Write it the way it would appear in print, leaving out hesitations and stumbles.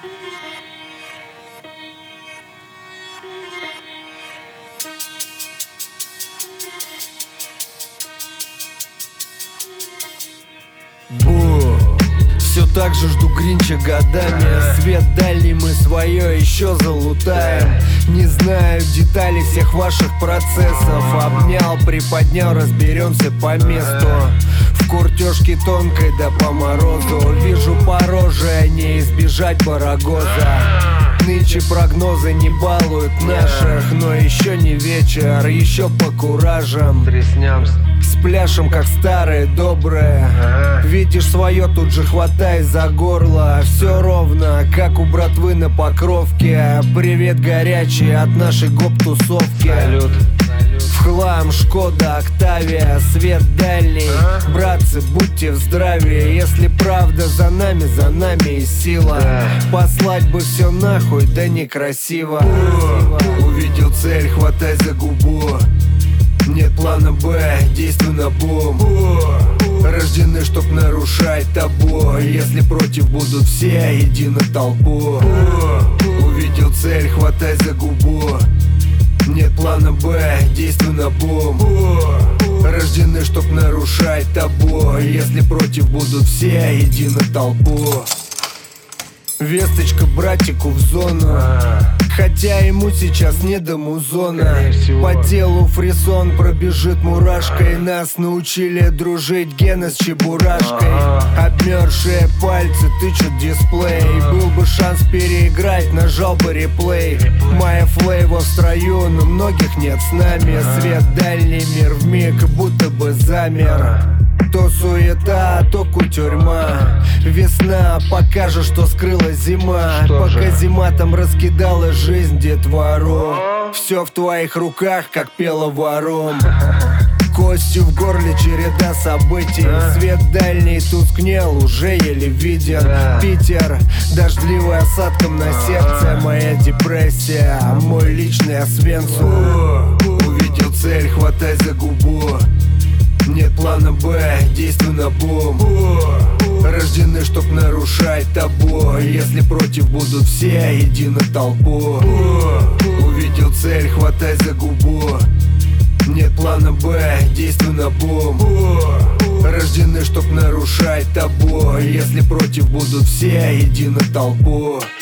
Все так же жду Гринча годами. Свет дальний, мы свое еще залутаем. Не знаю деталей всех ваших процессов. Обнял, приподнял, разберемся по месту. В куртежке тонкой да по морозу. Вижу по роже, не избежать барагоза. Нынче прогнозы не балуют наших, но еще не вечер, еще по куражам. Треснемся. Спляшем, как старые добрые. Видишь свое, тут же хватай за горло. Все ровно, как у братвы на Покровке. Привет горячий от нашей гоп-тусовки. Салют. В хлам, Шкода, Октавия, свет дальний. Братцы, будьте в здравии. Если правда за нами и сила. Послать бы все нахуй, да некрасиво. Увидел цель, хватай за губу. Нет плана Б, действуй на бум. Рождены, чтоб нарушать табу. Если против будут все, иди на толпу. Увидел цель, хватай за губу. Нет плана Б, действуй на бум. Рождены, чтоб нарушать табу. Если против будут все, иди на толпу. Весточка братику в зону. Хотя ему сейчас не до музона. По телу фрисон пробежит мурашкой. Нас научили дружить Гена с Чебурашкой. Обмерзшие пальцы тычут дисплей. Был бы шанс переиграть, нажал бы реплей. Моя флейва в строю, но многих нет с нами. Свет дальний, мир вмиг будто бы замер. То суета, то кутюрьма. Весна покажет, что скрыла зима. Пока зима там раскидала жизнь детвору. Все в твоих руках, как пела вором. Костью в горле череда событий. Свет дальний тускнел, уже еле виден. Питер, дождливый осадком на сердце. Моя депрессия, мой личный Освенцим. Увидел цель, хватай за губу. Нет плана Б, действуй на бум. Рождены, чтоб нарушать табу. Если против будут все, иди на толпу. Увидел цель, хватай за губу. Нет плана Б, действуй на бум. Рождены, чтоб нарушать табу. Если против будут все, иди на толпу.